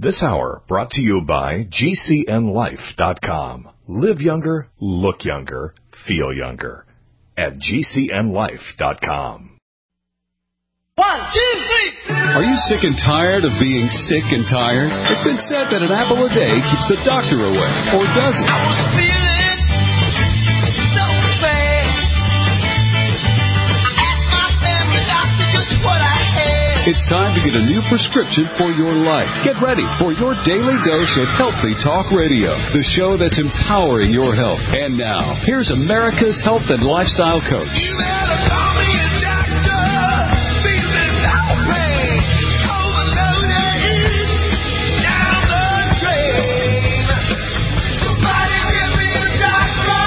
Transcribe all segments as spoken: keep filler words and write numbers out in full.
This hour brought to you by G C N life dot com. Live younger, look younger, feel younger at G C N life dot com. One, two, three. Are you sick and tired of being sick and tired? It's been said that an apple a day keeps the doctor away, or does it? I was feeling so bad. I asked my family doctor just what I had. It's time to get a new prescription for your life. Get ready for your daily dose of Healthy Talk Radio, the show that's empowering your health. And now, here's America's health and lifestyle coach. You better call me a doctor. Feeling no pain. Overloaded. Down the drain. Somebody give me a doctor.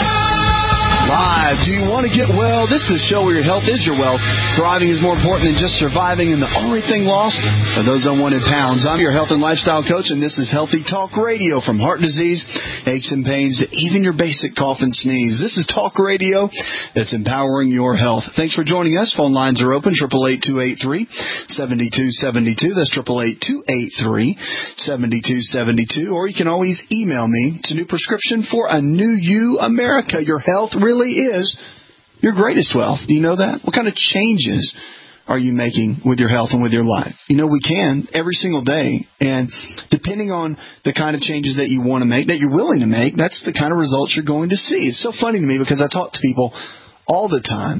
Live. Do you want to get well? This is a show where your health is your wealth. Thriving is more important than just surviving, and the only thing lost are those unwanted pounds. I'm your health and lifestyle coach, and this is Healthy Talk Radio. From heart disease, aches and pains, to even your basic cough and sneeze. This is Talk Radio that's empowering your health. Thanks for joining us. Phone lines are open, eight eight eight, two eight three, seven two seven two. That's eight eight eight, two eight three, seven two seven two. Or you can always email me. It's a new prescription for a new you, America. Your health really is your greatest wealth. Do you know that? What kind of changes are you making with your health and with your life? You know, we can every single day. And depending on the kind of changes that you want to make, that you're willing to make, that's the kind of results you're going to see. It's so funny to me because I talk to people all the time.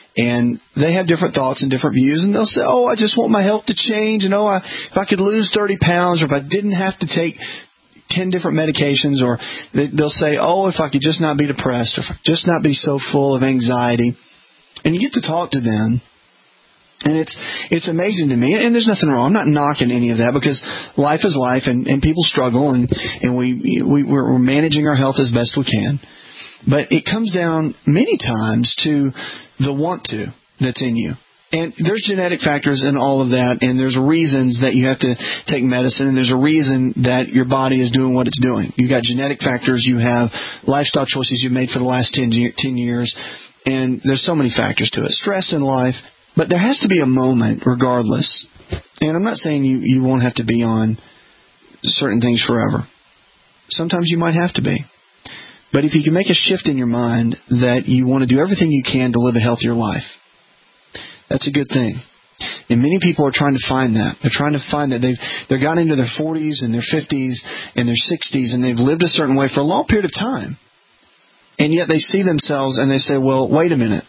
And they have different thoughts and different views. And they'll say, oh, I just want my health to change. And, oh, I, if I could lose thirty pounds, or if I didn't have to take ten different medications, or they'll say, oh, if I could just not be depressed, or if I could just not be so full of anxiety. And you get to talk to them, and it's it's amazing to me. And there's nothing wrong. I'm not knocking any of that, because life is life, and, and people struggle, and, and we, we, we're managing our health as best we can. But it comes down many times to the want to that's in you. And there's genetic factors in all of that, and there's reasons that you have to take medicine, and there's a reason that your body is doing what it's doing. You've got genetic factors, you have lifestyle choices you've made for the last ten years, and there's so many factors to it. Stress in life, but there has to be a moment regardless. And I'm not saying you, you won't have to be on certain things forever. Sometimes you might have to be. But if you can make a shift in your mind that you want to do everything you can to live a healthier life, that's a good thing. And many people are trying to find that. They're trying to find that they've they've gotten into their forties and their fifties and their sixties, and they've lived a certain way for a long period of time. And yet they see themselves and they say, well, wait a minute.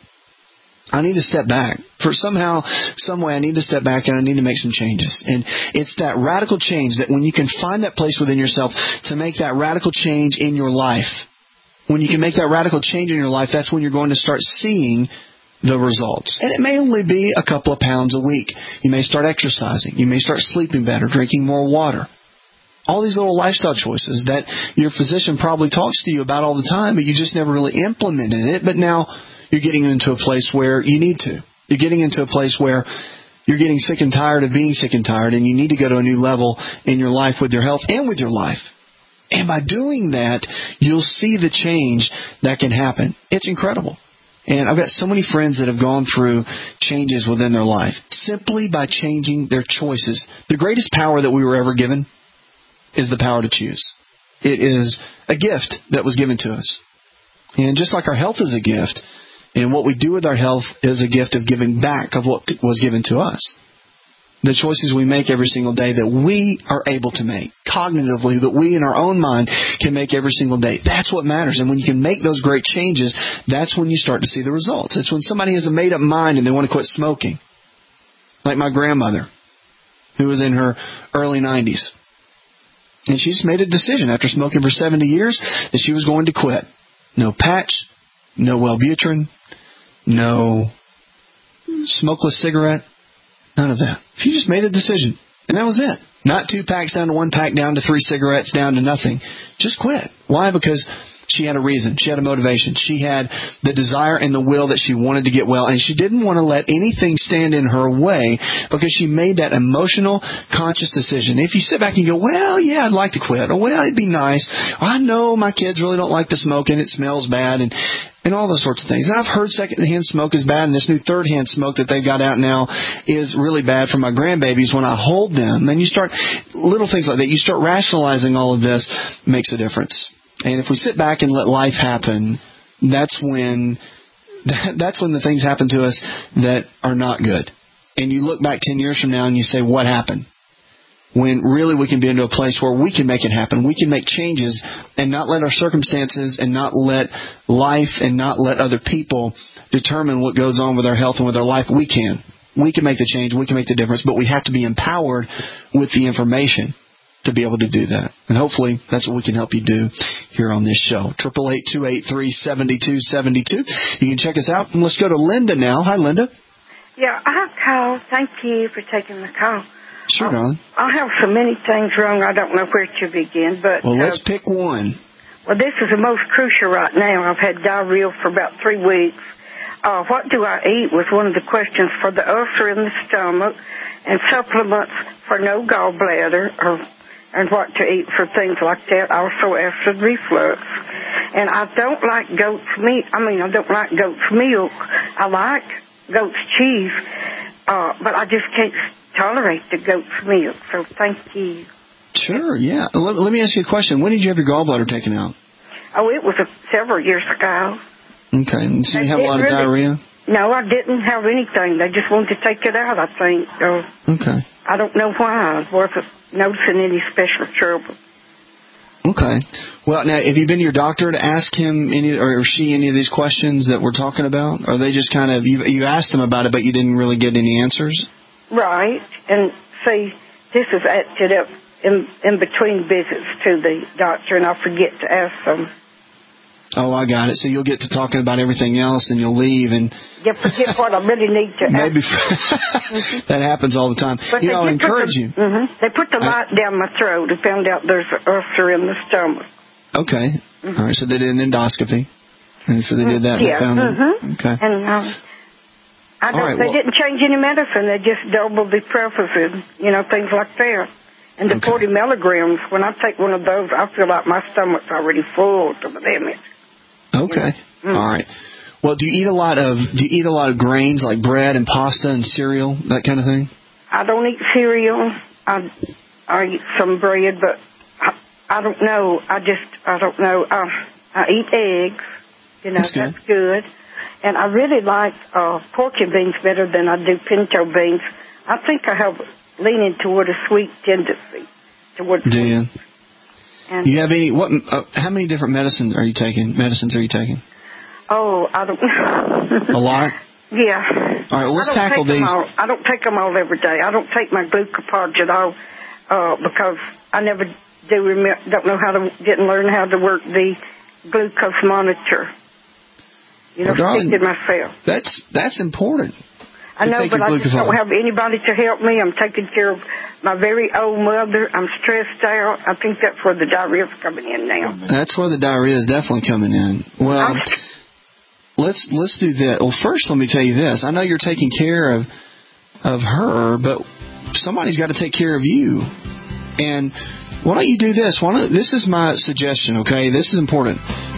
I need to step back. For somehow, some way, I need to step back and I need to make some changes. And it's that radical change that when you can find that place within yourself to make that radical change in your life, when you can make that radical change in your life, that's when you're going to start seeing the results. And it may only be a couple of pounds a week. You may start exercising. You may start sleeping better, drinking more water. All these little lifestyle choices that your physician probably talks to you about all the time, but you just never really implemented it. But now you're getting into a place where you need to. You're getting into a place where you're getting sick and tired of being sick and tired, and you need to go to a new level in your life with your health and with your life. And by doing that, you'll see the change that can happen. It's incredible. And I've got so many friends that have gone through changes within their life simply by changing their choices. The greatest power that we were ever given is the power to choose. It is a gift that was given to us. And just like our health is a gift, and what we do with our health is a gift of giving back of what was given to us. The choices we make every single day that we are able to make, cognitively, that we in our own mind can make every single day. That's what matters. And when you can make those great changes, that's when you start to see the results. It's when somebody has a made-up mind and they want to quit smoking. Like my grandmother, who was in her early nineties. And she just made a decision after smoking for seventy years that she was going to quit. No patch, no Wellbutrin, no smokeless cigarette. None of that. She just made a decision. And that was it. Not two packs down to one pack, down to three cigarettes, down to nothing. Just quit. Why? Because she had a reason. She had a motivation. She had the desire and the will that she wanted to get well. And she didn't want to let anything stand in her way because she made that emotional, conscious decision. If you sit back and go, well, yeah, I'd like to quit. Or, well, it'd be nice. Or, I know my kids really don't like the smoking. It smells bad. And and all those sorts of things. And I've heard secondhand smoke is bad, and this new third-hand smoke that they've got out now is really bad for my grandbabies when I hold them. And you start, little things like that, you start rationalizing all of this, makes a difference. And if we sit back and let life happen, that's when that's when the things happen to us that are not good. And you look back ten years from now and you say, what happened? When really we can be into a place where we can make it happen. We can make changes and not let our circumstances and not let life and not let other people determine what goes on with our health and with our life. We can. We can make the change. We can make the difference. But we have to be empowered with the information to be able to do that. And hopefully that's what we can help you do here on this show. eight eight eight, two eight three, seven two seven two. You can check us out. And let's go to Linda now. Hi, Linda. Yeah, I called. Thank you for taking the call. Sure, darling. I have so many things wrong, I don't know where to begin. But Well, let's uh, pick one. Well, this is the most crucial right now. I've had diarrhea for about three weeks. Uh, what do I eat was one of the questions for the ulcer in the stomach, and supplements for no gallbladder, or and what to eat for things like that. Also acid reflux. And I don't like goat's meat. I mean, I don't like goat's milk. I like goat's cheese, uh, but I just can't tolerate the goat's milk. So thank you. Sure, yeah. Let, let me ask you a question. When did you have your gallbladder taken out? Oh, it was a, several years ago. Okay. And so you I have a lot of really, diarrhea? No, I didn't have anything. They just wanted to take it out, I think. Uh, okay. I don't know why. I wasn't noticing any special trouble. Okay. Well, now, have you been to your doctor to ask him any or she any of these questions that we're talking about? Or are they just kind of, you, you asked them about it, but you didn't really get any answers? Right. And see, this is acted up in, in between visits to the doctor, and I forget to ask them. Oh, I got it. So you'll get to talking about everything else, and you'll leave, and you forget what I really need to maybe ask. That happens all the time. But you know, I encourage the, you. Mm-hmm, they put the light I, down my throat and found out there's an ulcer in the stomach. Okay. Mm-hmm. All right. So they did an endoscopy, and so they did that. And yeah. they found mm-hmm. it. Okay. And um, I don't. Right, they well, didn't change any medicine. They just doubled the Prevacid, you know, things like that. And the okay. forty milligrams. When I take one of those, I feel like my stomach's already full to the limit. Okay. Mm. All right. Well, do you eat a lot of do you eat a lot of grains like bread and pasta and cereal, that kind of thing? I don't eat cereal. I I eat some bread, but I, I don't know. I just I don't know. Uh, I eat eggs. You know, that's good. That's good. And I really like uh, pork and beans better than I do pinto beans. I think I have leaning toward a sweet tendency. Toward do you? And do you have any? What? Uh, how many different medicines are you taking? Medicines are you taking? Oh, I don't know. A lot? Yeah. All right, well, let's I tackle take these. All, I don't take them all every day. I don't take my glucopod at all uh, because I never do remember, don't know how to, didn't learn how to work the glucose monitor. You know, well, darling, stick it myself. That's, that's important. I know, but I just don't have anybody to help me. I'm taking care of my very old mother. I'm stressed out. I think that's where the diarrhea is coming in now. That's where the diarrhea is definitely coming in. Well, I'm, let's let's do that. Well, first, let me tell you this. I know you're taking care of of her, but somebody's got to take care of you. And why don't you do this? Why don't, this is my suggestion, okay? This is important.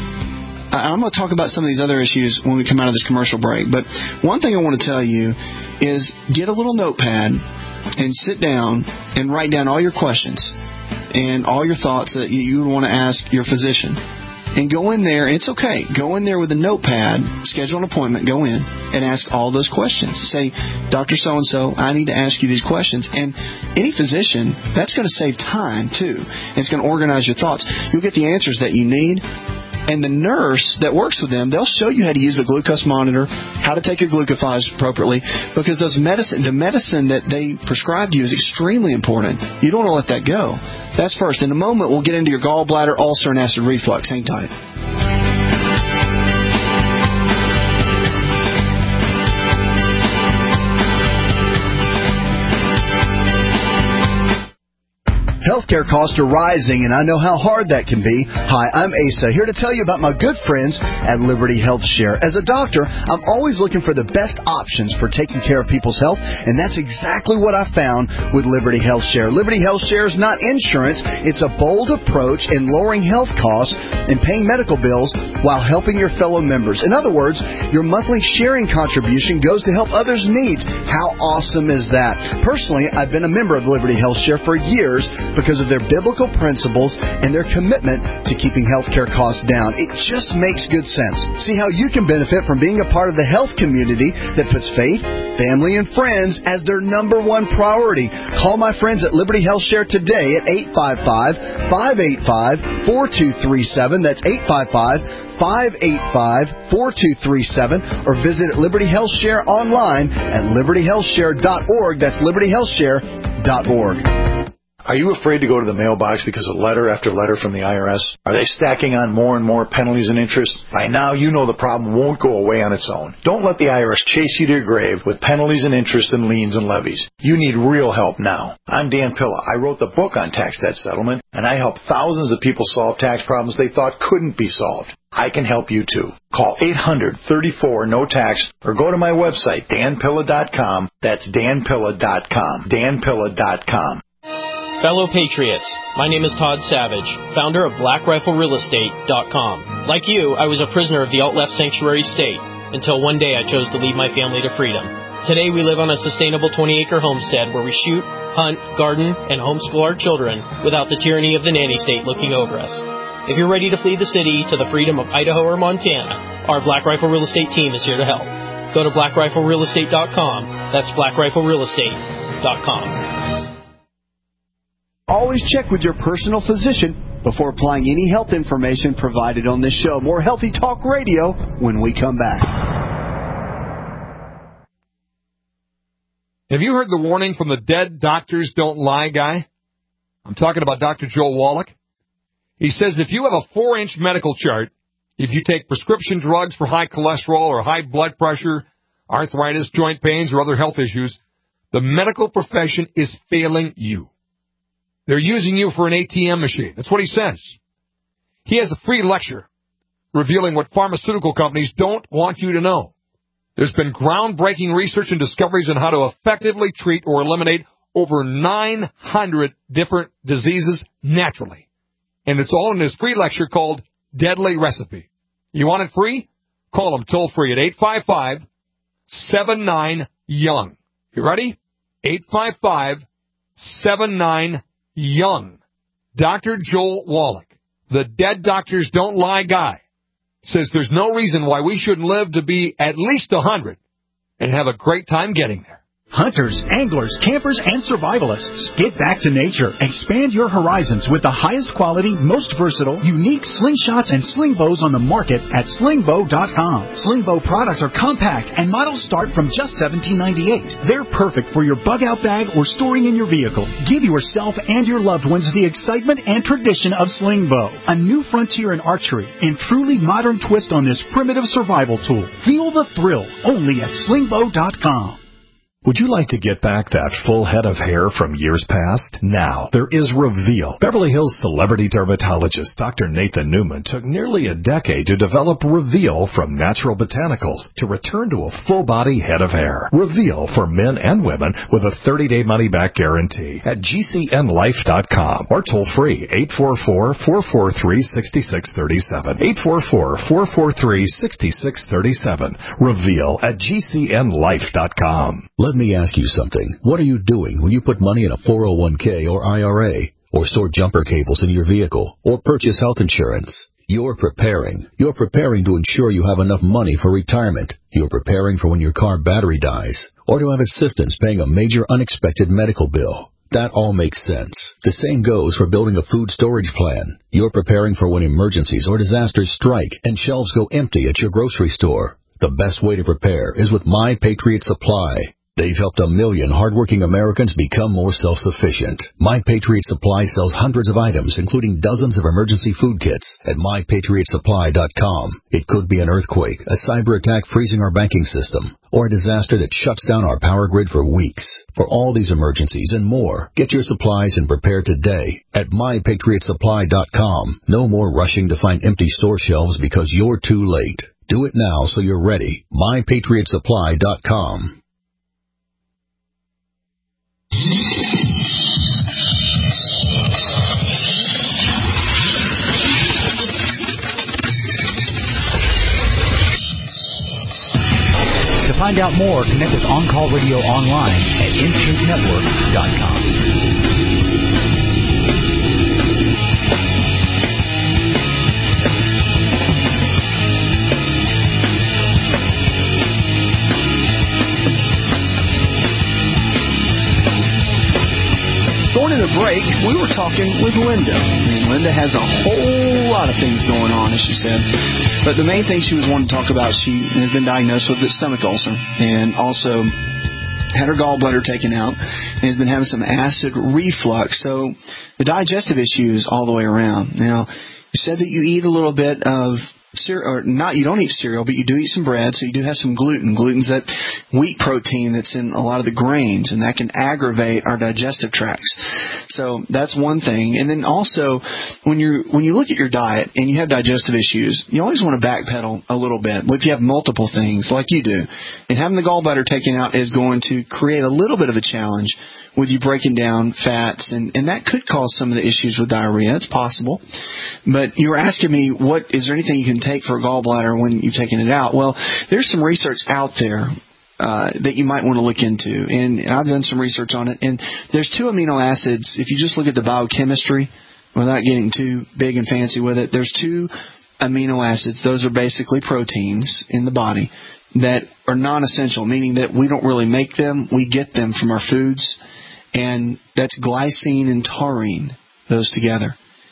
I'm going to talk about some of these other issues when we come out of this commercial break. But one thing I want to tell you is get a little notepad and sit down and write down all your questions and all your thoughts that you would want to ask your physician. And go in there, and it's okay. Go in there with a notepad, schedule an appointment, go in, and ask all those questions. Say, Doctor So-and-so, I need to ask you these questions. And any physician, that's going to save time, too. And it's going to organize your thoughts. You'll get the answers that you need. And the nurse that works with them, they'll show you how to use the glucose monitor, how to take your glucose appropriately, because those medicine, the medicine that they prescribe to you is extremely important. You don't want to let that go. That's first. In a moment, we'll get into your gallbladder, ulcer, and acid reflux. Hang tight. healthcare costs are rising, and I know how hard that can be. Hi, I'm Asa, here to tell you about my good friends at Liberty Health Share. As a doctor, I'm always looking for the best options for taking care of people's health, and that's exactly what I found with Liberty Health Share. Liberty Health Share is not insurance. It's a bold approach in lowering health costs and paying medical bills while helping your fellow members. In other words, your monthly sharing contribution goes to help others' needs. How awesome is that? Personally, I've been a member of Liberty Health Share for years because of their biblical principles and their commitment to keeping healthcare costs down. It just makes good sense. See how you can benefit from being a part of the health community that puts faith, family, and friends as their number one priority. Call my friends at Liberty Health Share today at eight five five, five eight five, four two three seven. That's eight five five, five eight five, four two three seven. Or visit Liberty Health Share online at liberty health share dot org. That's liberty health share dot org. Are you afraid to go to the mailbox because of letter after letter from the I R S? Are they stacking on more and more penalties and interest? By now, you know the problem won't go away on its own. Don't let the I R S chase you to your grave with penalties and interest and liens and levies. You need real help now. I'm Dan Pilla. I wrote the book on tax debt settlement, and I help thousands of people solve tax problems they thought couldn't be solved. I can help you too. Call eight hundred, thirty-four, no tax or go to my website, dan pilla dot com. That's dan pilla dot com. dan pilla dot com. Fellow Patriots, my name is Todd Savage, founder of black rifle real estate dot com. Like you, I was a prisoner of the alt-left sanctuary state until one day I chose to lead my family to freedom. Today we live on a sustainable twenty-acre homestead where we shoot, hunt, garden, and homeschool our children without the tyranny of the nanny state looking over us. If you're ready to flee the city to the freedom of Idaho or Montana, our Black Rifle Real Estate team is here to help. Go to black rifle real estate dot com. That's black rifle real estate dot com. Always check with your personal physician before applying any health information provided on this show. More Healthy Talk Radio when we come back. Have you heard the warning from the Dead Doctors Don't Lie guy? I'm talking about Doctor Joel Wallach. He says if you have a four-inch medical chart, if you take prescription drugs for high cholesterol or high blood pressure, arthritis, joint pains, or other health issues, the medical profession is failing you. They're using you for an A T M machine. That's what he says. He has a free lecture revealing what pharmaceutical companies don't want you to know. There's been groundbreaking research and discoveries on how to effectively treat or eliminate over nine hundred different diseases naturally. And it's all in his free lecture called Deadly Recipe. You want it free? Call him toll free at eight five five, seven nine, young. You ready? eight five five, seven nine, young. Doctor Joel Wallach, the Dead Doctors Don't Lie guy, says there's no reason why we shouldn't live to be at least one hundred and have a great time getting there. Hunters, anglers, campers, and survivalists. Get back to nature. Expand your horizons with the highest quality, most versatile, unique slingshots and sling bows on the market at sling bow dot com. Sling bow products are compact and models start from just seventeen ninety-eight. They're perfect for your bug-out bag or storing in your vehicle. Give yourself and your loved ones the excitement and tradition of sling bow. A new frontier in archery and truly modern twist on this primitive survival tool. Feel the thrill only at sling bow dot com. Would you like to get back that full head of hair from years past? Now, there is Reveal. Beverly Hills celebrity dermatologist Doctor Nathan Newman took nearly a decade to develop Reveal from natural botanicals to return to a full-body head of hair. Reveal for men and women with a thirty-day money-back guarantee at G C N life dot com or toll-free eight four four, four four three, six six three seven. eight four four, four four three, six six three seven. Reveal at G C N life dot com. Let me ask you something. What are you doing when you put money in a four oh one k or I R A, or store jumper cables in your vehicle, or purchase health insurance? You're preparing. You're preparing to ensure you have enough money for retirement. You're preparing for when your car battery dies, or to have assistance paying a major unexpected medical bill. That all makes sense. The same goes for building a food storage plan. You're preparing for when emergencies or disasters strike and shelves go empty at your grocery store. The best way to prepare is with My Patriot Supply. They've helped a million hardworking Americans become more self-sufficient. My Patriot Supply sells hundreds of items, including dozens of emergency food kits at my patriot supply dot com. It could be an earthquake, a cyber attack freezing our banking system, or a disaster that shuts down our power grid for weeks. For all these emergencies and more, get your supplies and prepare today at my patriot supply dot com. No more rushing to find empty store shelves because you're too late. Do it now so you're ready. my patriot supply dot com. To find out more, connect with On Call Radio online at instant network dot com. Going into the break, we were talking with Linda. And Linda has a whole lot of things going on, as she said. But the main thing she was wanting to talk about, she has been diagnosed with a stomach ulcer and also had her gallbladder taken out and has been having some acid reflux. So the digestive issues all the way around. Now, you said that you eat a little bit of cereal, or not, you don't eat cereal, but you do eat some bread, so you do have some gluten. Gluten's that wheat protein that's in a lot of the grains, and that can aggravate our digestive tracts. So that's one thing. And then also, when you when you look at your diet and you have digestive issues, you always want to backpedal a little bit. If you have multiple things, like you do, and having the gallbladder taken out is going to create a little bit of a challenge with you breaking down fats, and, and that could cause some of the issues with diarrhea. It's possible. But you were asking me, what is there anything you can take for a gallbladder when you've taken it out? Well, there's some research out there uh, that you might want to look into, and I've done some research on it. And there's two amino acids. If you just look at the biochemistry, without getting too big and fancy with it, there's two amino acids. Those are basically proteins in the body that are non-essential, meaning that we don't really make them. We get them from our foods. And that's glycine and taurine, those together.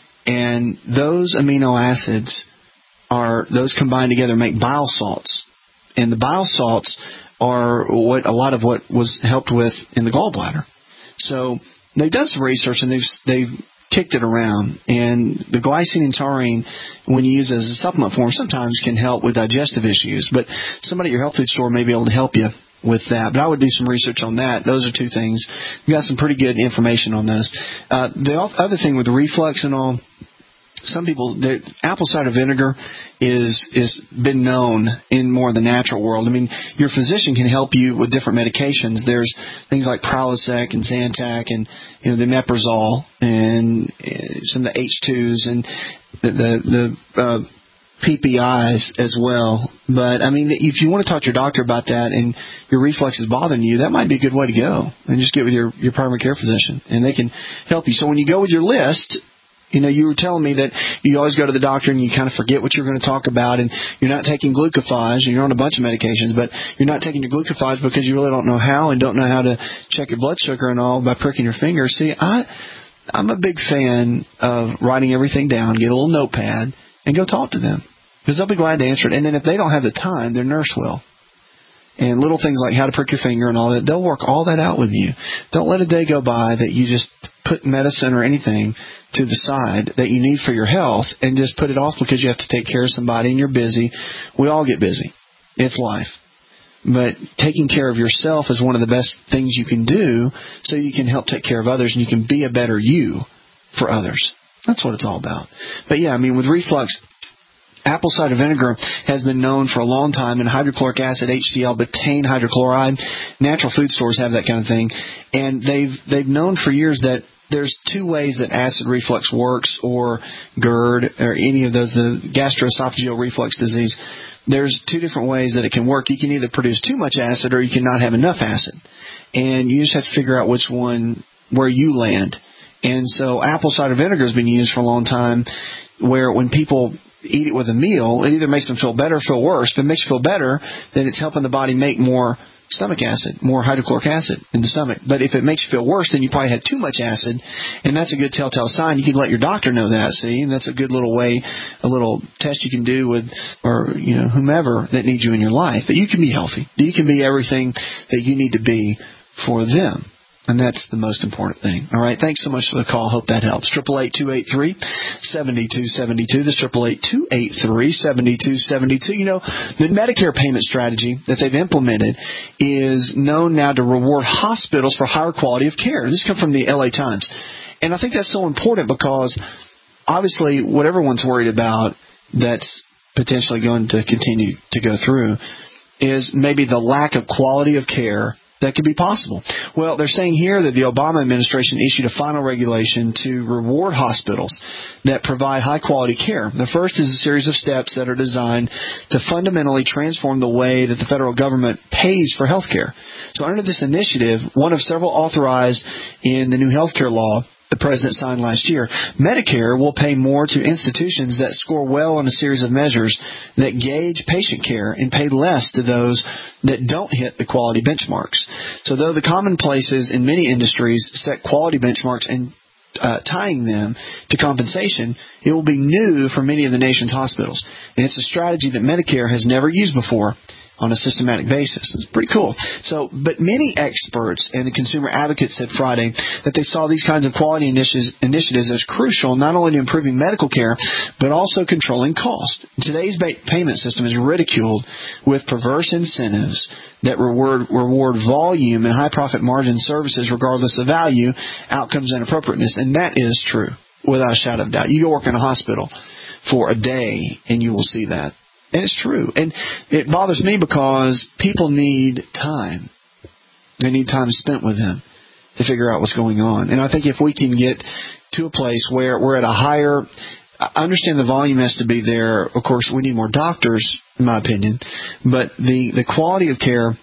And those amino acids are, those combined together make bile salts. And the bile salts are what a lot of what was helped with in the gallbladder. So they've done some research and they've, they've kicked it around. And the glycine and taurine, when you use it as a supplement form, sometimes can help with digestive issues. But somebody at your health food store may be able to help you with that. But I would do some research on that. Those are two things. We've got some pretty good information on those. Uh, the other thing with the reflux and all, some people, apple cider vinegar is is been known in more of the natural world. I mean, your physician can help you with different medications. There's things like Prilosec and Zantac and, you know, the Meprazole and some of the H twos and the the, the uh, P P Is as well. But, I mean, if you want to talk to your doctor about that and your reflux is bothering you, that might be a good way to go. And just get with your, your primary care physician, and they can help you. So when you go with your list, you know, you were telling me that you always go to the doctor and you kind of forget what you're going to talk about, and you're not taking glucophage, and you're on a bunch of medications, but you're not taking your glucophage because you really don't know how and don't know how to check your blood sugar and all by pricking your finger. See, I, I'm a big fan of writing everything down, get a little notepad, and go talk to them. Because they'll be glad to answer it. And then if they don't have the time, their nurse will. And little things like how to prick your finger and all that, they'll work all that out with you. Don't let a day go by that you just put medicine or anything to the side that you need for your health and just put it off because you have to take care of somebody and you're busy. We all get busy. It's life. But taking care of yourself is one of the best things you can do so you can help take care of others and you can be a better you for others. That's what it's all about. But yeah, I mean, with reflux, apple cider vinegar has been known for a long time, and hydrochloric acid, H C l, betaine hydrochloride. Natural food stores have that kind of thing. And they've they've known for years that there's two ways that acid reflux works, or GERD, or any of those, the gastroesophageal reflux disease. There's two different ways that it can work. You can either produce too much acid or you can not have enough acid. And you just have to figure out which one, where you land. And so apple cider vinegar has been used for a long time, where when people eat it with a meal, it either makes them feel better or feel worse. If it makes you feel better, then it's helping the body make more stomach acid, more hydrochloric acid in the stomach. But if it makes you feel worse, then you probably had too much acid, and that's a good telltale sign. You can let your doctor know that, see, and that's a good little way, a little test you can do with, or, you know, whomever that needs you in your life, that you can be healthy, that you can be everything that you need to be for them. And that's the most important thing. All right. Thanks so much for the call. Hope that helps. Triple eight two eight three seventy two seventy two. This triple eight two eight three seventy two seventy two. You know, the Medicare payment strategy that they've implemented is known now to reward hospitals for higher quality of care. This comes from the L A Times, and I think that's so important because obviously what everyone's worried about that's potentially going to continue to go through is maybe the lack of quality of care that could be possible. Well, they're saying here that the Obama administration issued a final regulation to reward hospitals that provide high-quality care. The first is a series of steps that are designed to fundamentally transform the way that the federal government pays for health care. So under this initiative, one of several authorized in the new health care law the President signed last year, Medicare will pay more to institutions that score well on a series of measures that gauge patient care and pay less to those that don't hit the quality benchmarks. So though the commonplaces in many industries set quality benchmarks and uh, tying them to compensation, it will be new for many of the nation's hospitals. And it's a strategy that Medicare has never used before on a systematic basis. It's pretty cool. So, but many experts and the consumer advocates said Friday that they saw these kinds of quality initiatives, initiatives as crucial not only to improving medical care, but also controlling cost. Today's payment system is ridiculed with perverse incentives that reward, reward volume and high profit margin services regardless of value, outcomes, and appropriateness. And that is true, without a shadow of doubt. You go work in a hospital for a day and you will see that. And it's true. And it bothers me because people need time. They need time spent with them to figure out what's going on. And I think if we can get to a place where we're at a higher, I understand the volume has to be there. Of course, we need more doctors, in my opinion. But the, the quality of care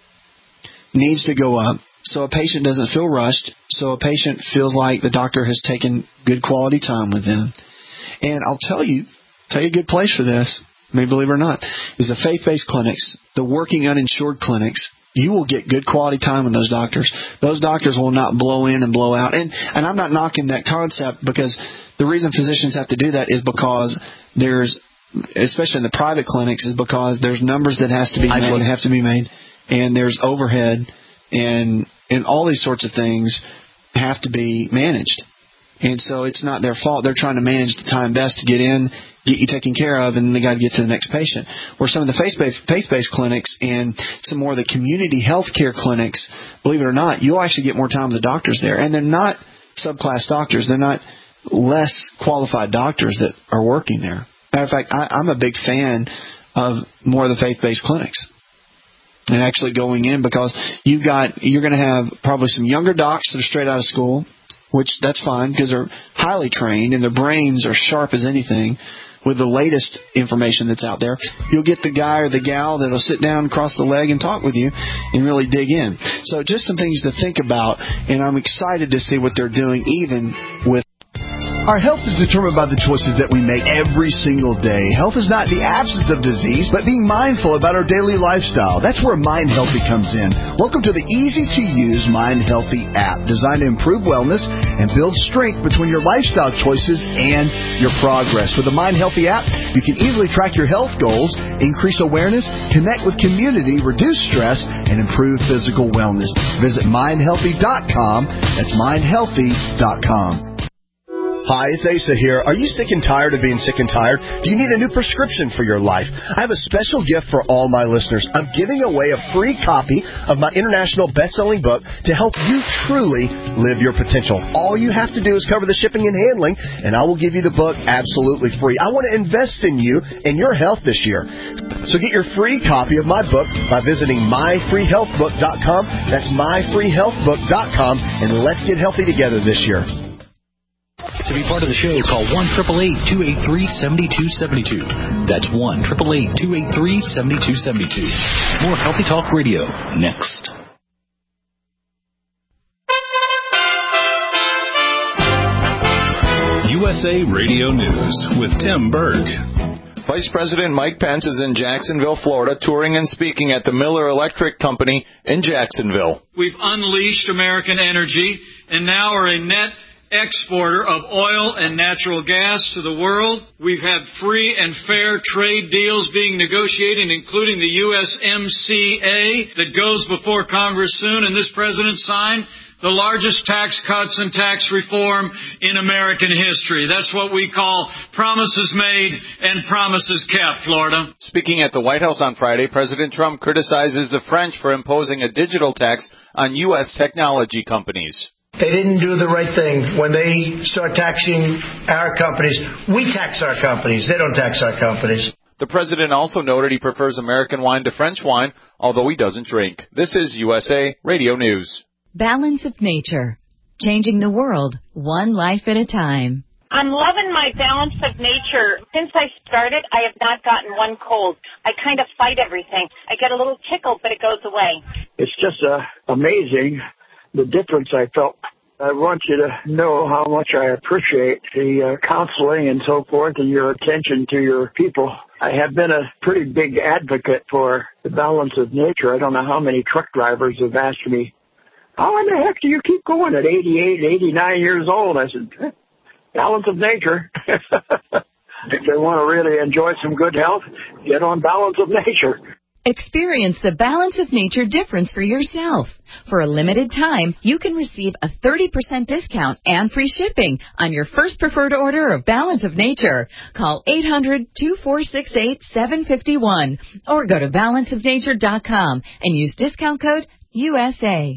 needs to go up so a patient doesn't feel rushed, so a patient feels like the doctor has taken good quality time with them. And I'll tell you, tell you a good place for this. May believe it or not, is the faith-based clinics, the working uninsured clinics. You will get good quality time with those doctors. Those doctors will not blow in and blow out. And and I'm not knocking that concept because the reason physicians have to do that is because there's, especially in the private clinics, is because there's numbers that has to be made, have to be made, and there's overhead, and and all these sorts of things have to be managed. And so it's not their fault. They're trying to manage the time best to get in, get you taken care of, and then they got to get to the next patient. Where some of the faith-based, faith-based clinics and some more of the community health care clinics, believe it or not, you'll actually get more time with the doctors there. And they're not subclass doctors. They're not less qualified doctors that are working there. Matter of fact, I, I'm a big fan of more of the faith-based clinics. And actually going in because you've got, you're going to have probably some younger docs that are straight out of school, which that's fine because they're highly trained and their brains are sharp as anything with the latest information that's out there. You'll get the guy or the gal that'll sit down, cross the leg, and talk with you and really dig in. So just some things to think about, and I'm excited to see what they're doing even with. Our health is determined by the choices that we make every single day. Health is not the absence of disease, but being mindful about our daily lifestyle. That's where Mind Healthy comes in. Welcome to the easy-to-use Mind Healthy app, designed to improve wellness and build strength between your lifestyle choices and your progress. With the Mind Healthy app, you can easily track your health goals, increase awareness, connect with community, reduce stress, and improve physical wellness. Visit mind healthy dot com. That's mind healthy dot com. Hi, it's Asa here. Are you sick and tired of being sick and tired? Do you need a new prescription for your life? I have a special gift for all my listeners. I'm giving away a free copy of my international best-selling book to help you truly live your potential. All you have to do is cover the shipping and handling, and I will give you the book absolutely free. I want to invest in you and your health this year. So get your free copy of my book by visiting my free health book dot com. That's my free health book dot com, and let's get healthy together this year. To be part of the show, call one eight eight eight, two eight three, seven two seven two. That's one eight eight eight, two eight three, seven two seven two. More Healthy Talk Radio next. U S A Radio News with Tim Berg. Vice President Mike Pence is in Jacksonville, Florida, touring and speaking at the Miller Electric Company in Jacksonville. We've unleashed American energy and now are a net exporter of oil and natural gas to the world. We've had free and fair trade deals being negotiated, including the U S M C A that goes before Congress soon, and this president signed the largest tax cuts and tax reform in American history. That's what we call promises made and promises kept, Florida. Speaking at the White House on Friday, President Trump criticizes the French for imposing a digital tax on U S technology companies. They didn't do the right thing when they start taxing our companies. We tax our companies. They don't tax our companies. The president also noted he prefers American wine to French wine, although he doesn't drink. This is U S A Radio News. Balance of Nature. Changing the world, one life at a time. I'm loving my Balance of Nature. Since I started, I have not gotten one cold. I kind of fight everything. I get a little tickle, but it goes away. It's just uh, amazing the difference I felt. I want you to know how much I appreciate the uh, counseling and so forth and your attention to your people. I have been a pretty big advocate for the Balance of Nature. I don't know how many truck drivers have asked me, how in the heck do you keep going at eighty-eight, eighty-nine years old? I said, Balance of Nature. If they want to really enjoy some good health, get on Balance of Nature. Experience the Balance of Nature difference for yourself. For a limited time, you can receive a thirty percent discount and free shipping on your first preferred order of Balance of Nature. Call eight hundred, two four six eight, seven five one or go to balance of nature dot com and use discount code U S A.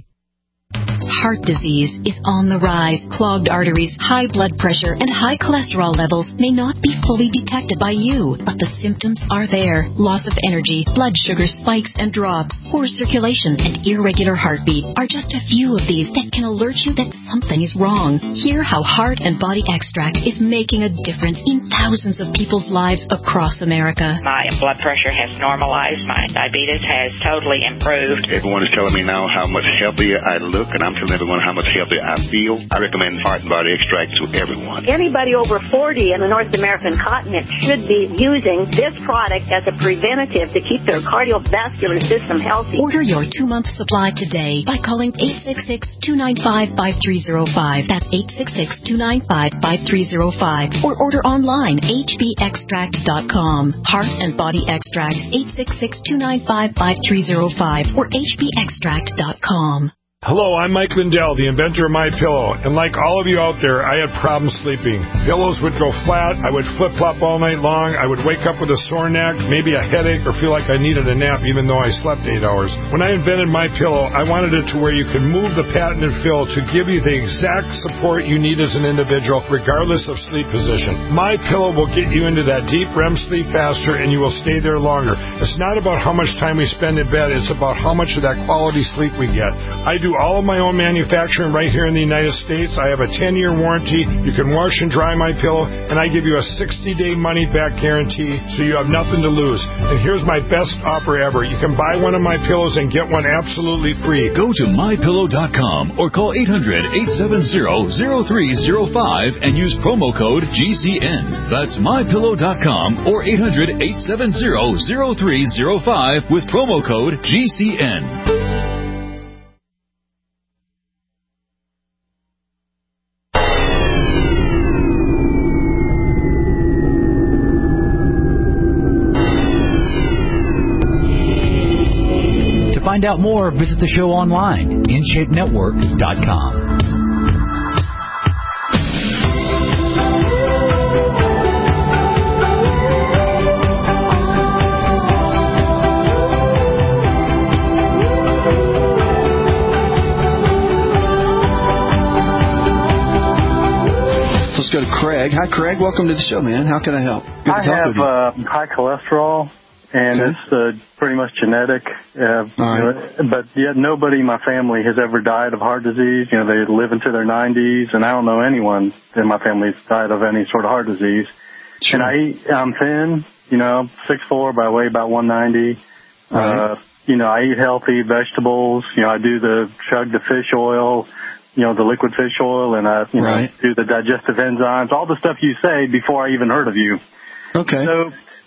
Heart disease is on the rise. Clogged arteries, high blood pressure, and high cholesterol levels may not be fully detected by you, but the symptoms are there. Loss of energy, blood sugar spikes and drops, poor circulation, and irregular heartbeat are just a few of these that can alert you that something is wrong. Hear how Heart and Body Extract is making a difference in thousands of people's lives across America. My blood pressure has normalized. My diabetes has totally improved. Everyone is telling me now how much healthier I look, and I'm telling everyone how much healthier I feel. I recommend Heart and Body Extract to everyone. Anybody over forty in the North American continent should be using this product as a preventative to keep their cardiovascular system healthy. Order your two-month supply today by calling eight six six, two nine five, five three zero five. That's eight six six, two nine five, five three zero five. Or order online, h b extract dot com. Heart and Body Extract, eight six six, two nine five, five three zero five or h b extract dot com. Hello, I'm Mike Lindell, the inventor of MyPillow, and like all of you out there, I had problems sleeping. Pillows would go flat, I would flip-flop all night long, I would wake up with a sore neck, maybe a headache, or feel like I needed a nap even though I slept eight hours. When I invented MyPillow, I wanted it to where you could move the patented fill to give you the exact support you need as an individual, regardless of sleep position. MyPillow will get you into that deep R E M sleep faster, and you will stay there longer. It's not about how much time we spend in bed, it's about how much of that quality sleep we get. I do all of my own manufacturing right here in the United States. I have a ten-year warranty. You can wash and dry my pillow, and I give you a sixty-day money-back guarantee, so you have nothing to lose. And here's my best offer ever. You can buy one of my pillows and get one absolutely free. Go to my pillow dot com or call eight hundred, eight seven zero, zero three zero five and use promo code G C N. That's my pillow dot com or eight hundred, eight seven zero, zero three zero five with promo code G C N. To find out more, visit the show online, in shape network dot com. Let's go to Craig. Hi, Craig. Welcome to the show, man. How can I help? Good I to talk have with you. uh, high cholesterol, and Okay. it's uh, pretty much genetic. Uh, right. But yet nobody in my family has ever died of heart disease. You know, they live into their nineties, and I don't know anyone in my family that's died of any sort of heart disease. Sure. And I eat, I'm thin, you know, six foot four, but I weigh about one ninety. Right. Uh, you know, I eat healthy vegetables. You know, I do the chug the fish oil, you know, the liquid fish oil, and I, you Right. know, do the digestive enzymes, all the stuff you say before I even heard of you. Okay. So, so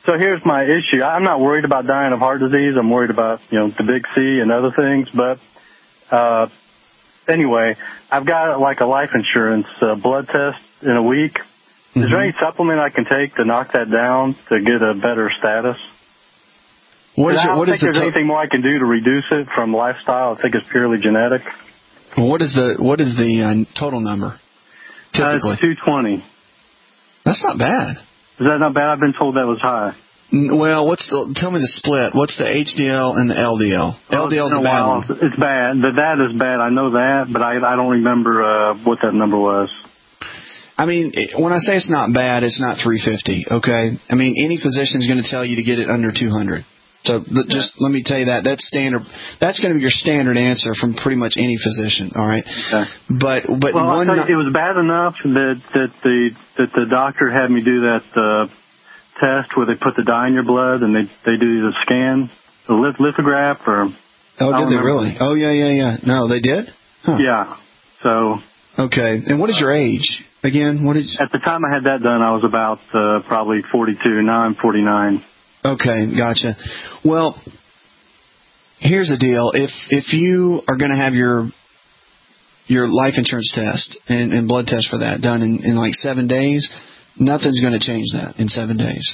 So here's my issue. I'm not worried about dying of heart disease. I'm worried about, you know, the big C and other things. But uh, anyway, I've got like a life insurance uh, blood test in a week. Mm-hmm. Is there any supplement I can take to knock that down to get a better status? What is I it? don't What think is the there's to- anything more I can do to reduce it from lifestyle. I think it's purely genetic. What is the what is the uh, total number? Typically, uh, it's two twenty. That's not bad. Is that not bad? I've been told that was high. Well, what's the, tell me the split. What's the H D L and the L D L? Well, L D L is a the bad while. one. It's bad. The that is bad. I know that, but I I don't remember uh, what that number was. I mean, when I say it's not bad, it's not three fifty. Okay. I mean, any physician is going to tell you to get it under two hundred. So just let me tell you that that's standard. That's going to be your standard answer from pretty much any physician. All right. Okay. But but well, one I'll tell you, it was bad enough that that the that the doctor had me do that uh, test where they put the dye in your blood and they they do the scan, the lithograph, or oh, did they really? Oh yeah yeah yeah. No, they did. Huh. Yeah. So. Okay. And what is your age again? What is? At the time I had that done, I was about uh, probably forty-two. Now I'm forty-nine. Okay, gotcha. Well, here's the deal. If if you are going to have your your life insurance test and, and blood test for that done in, in like seven days, nothing's going to change that in seven days.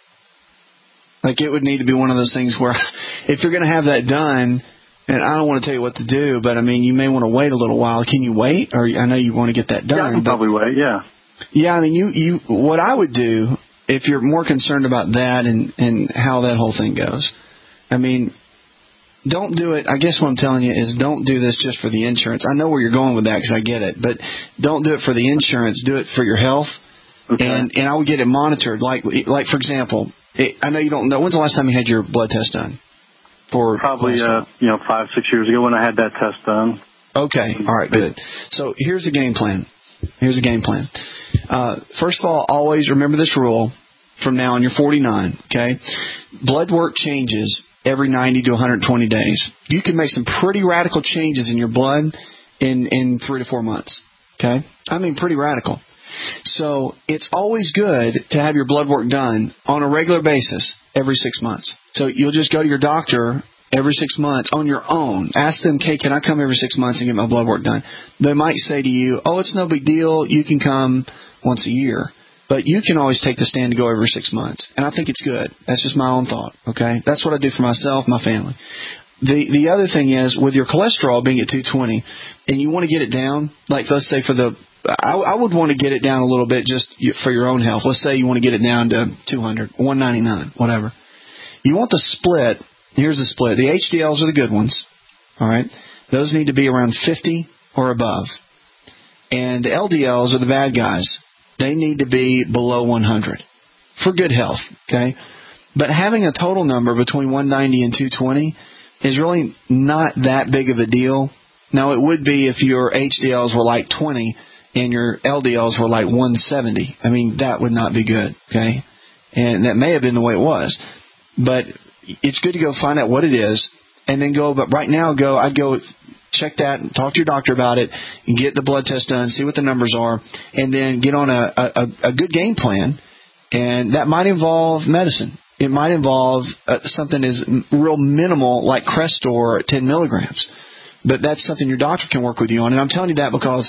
Like it would need to be one of those things where if you're going to have that done, and I don't want to tell you what to do, but I mean, you may want to wait a little while. Can you wait? Or I know you want to get that done. Yeah, I can probably wait, yeah. Yeah, I mean, you, you what I would do, if you're more concerned about that and, and how that whole thing goes, I mean, don't do it. I guess what I'm telling you is don't do this just for the insurance. I know where you're going with that because I get it, but don't do it for the insurance. Do it for your health. Okay. And and I would get it monitored. Like, like for example, it, I know you don't know. When's the last time you had your blood test done? For Probably, uh, you know, five, six years ago when I had that test done. Okay. All right, good. So here's the game plan. Here's the game plan. Uh, first of all, always remember this rule from now on. You're forty-nine, okay? Blood work changes every ninety to one hundred twenty days. You can make some pretty radical changes in your blood in, in three to four months, okay? I mean, pretty radical. So it's always good to have your blood work done on a regular basis every six months. So you'll just go to your doctor every six months on your own. Ask them, okay, can I come every six months and get my blood work done? They might say to you, oh, it's no big deal. You can come once a year. But you can always take the stand to go every six months. And I think it's good. That's just my own thought, okay? That's what I do for myself, my family. The the other thing is, with your cholesterol being at two twenty, and you want to get it down, like let's say for the, I, I would want to get it down a little bit just for your own health. Let's say you want to get it down to two hundred, one ninety-nine, whatever. You want the split. Here's the split. The H D Ls are the good ones, all right? Those need to be around fifty or above. And the L D Ls are the bad guys. They need to be below one hundred for good health, okay? But having a total number between one ninety and two twenty is really not that big of a deal. Now, it would be if your H D Ls were like twenty and your L D Ls were like one seventy. I mean, that would not be good, okay? And that may have been the way it was. But it's good to go find out what it is and then go, but right now, go, I'd go check that, talk to your doctor about it, and get the blood test done, see what the numbers are, and then get on a, a, a good game plan. And that might involve medicine. It might involve uh, something as real minimal like Crestor at ten milligrams. But that's something your doctor can work with you on. And I'm telling you that because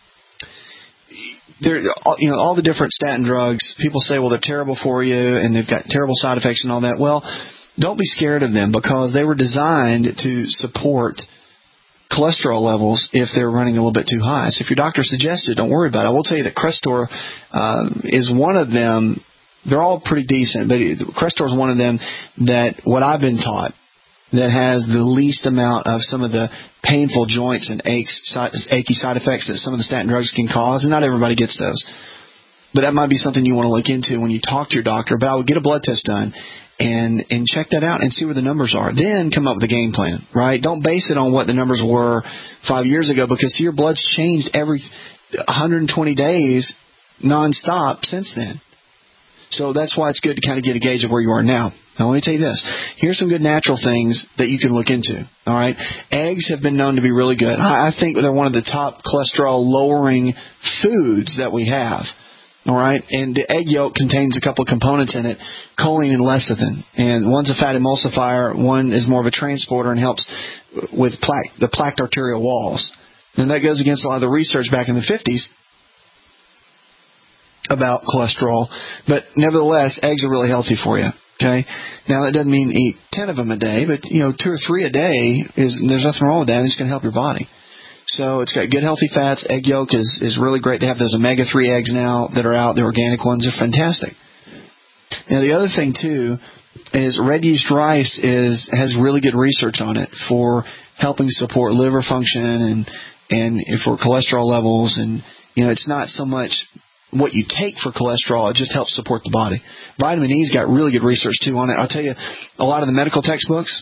they're, you know, all the different statin drugs, people say, well, they're terrible for you and they've got terrible side effects and all that. Well, don't be scared of them because they were designed to support cholesterol levels if they're running a little bit too high. So if your doctor suggests it, don't worry about it. I will tell you that Crestor uh, is one of them. They're all pretty decent, but Crestor is one of them that what I've been taught that has the least amount of some of the painful joints and aches, achy side effects that some of the statin drugs can cause, and not everybody gets those. But that might be something you want to look into when you talk to your doctor. But I would get a blood test done and and check that out and see where the numbers are. Then come up with a game plan, right? Don't base it on what the numbers were five years ago because your blood's changed every one hundred twenty days nonstop since then. So that's why it's good to kind of get a gauge of where you are now. Now, let me tell you this. Here's some good natural things that you can look into, all right? Eggs have been known to be really good. I think they're one of the top cholesterol-lowering foods that we have. All right, and the egg yolk contains a couple of components in it, choline and lecithin. And one's a fat emulsifier, one is more of a transporter and helps with plaque, the plaqued arterial walls. And that goes against a lot of the research back in the fifties about cholesterol. But nevertheless, eggs are really healthy for you. Okay. Now that doesn't mean eat ten of them a day, but you know, two or three a day is there's nothing wrong with that. It's going to help your body. So it's got good healthy fats. Egg yolk is, is really great. They have those omega three eggs now that are out. The organic ones are fantastic. Now the other thing too is red yeast rice is has really good research on it for helping support liver function and and for cholesterol levels. And you know, it's not so much what you take for cholesterol, it just helps support the body. Vitamin E's got really good research too on it. I'll tell you, a lot of the medical textbooks